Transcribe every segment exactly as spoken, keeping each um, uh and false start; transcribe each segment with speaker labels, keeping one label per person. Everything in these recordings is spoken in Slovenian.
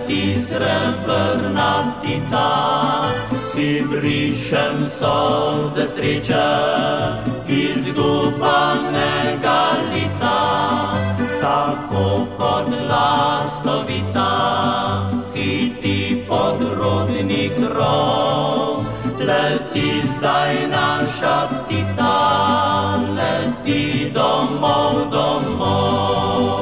Speaker 1: leti srebrna ptica, si brišem solze sreče izgubanega lica, tako kot lastovica hiti podrodni krov. Leti zdaj naša ptica, leti domov, domov.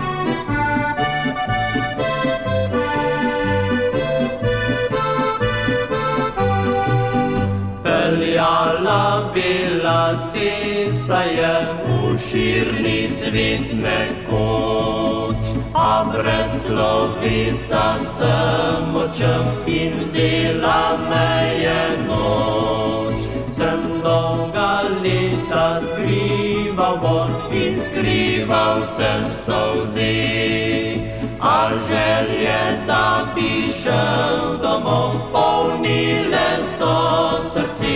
Speaker 1: Peljala bela cesta je v širni svet nekoč, a brez slovesa sem očem in vzela me je noč. Sem dolga leta skrival bon in skrival sem solzi, a želje, da bi šel domov, polnile so srce.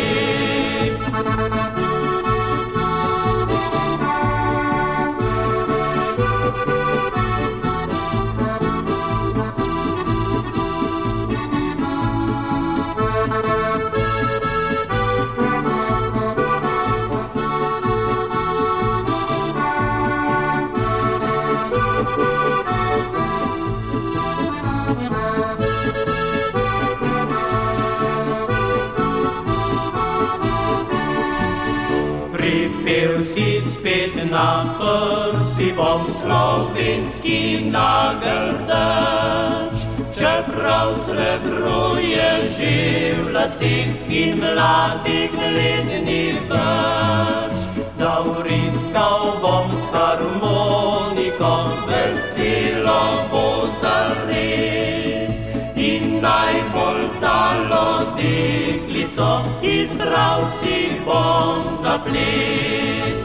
Speaker 1: Pripel si spet na prsi bom slovenski nagrdač, čeprav srebro je že v laseh in mladih let ni več. Zavriskal bom s harmoniko, veselo bo zares, in najbolj zalo deklico izbral si bom za ples.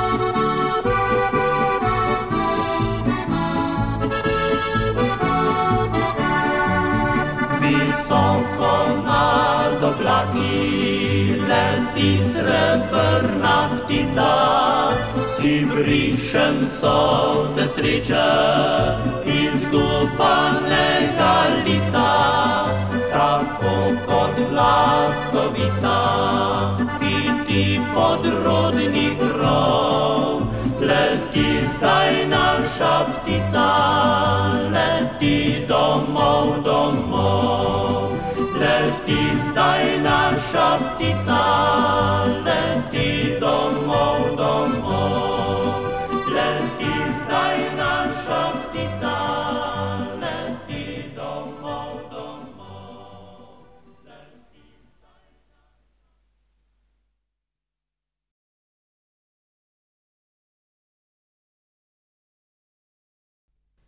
Speaker 1: Visoko nad oblaki leti srebrna ptica, si brišem solze sreče izgubanega lica, tako kot lastovica hiti podrodni krov. Leti zdaj naša ptica, leti domov, domov. Leti zdaj naša ptica, leti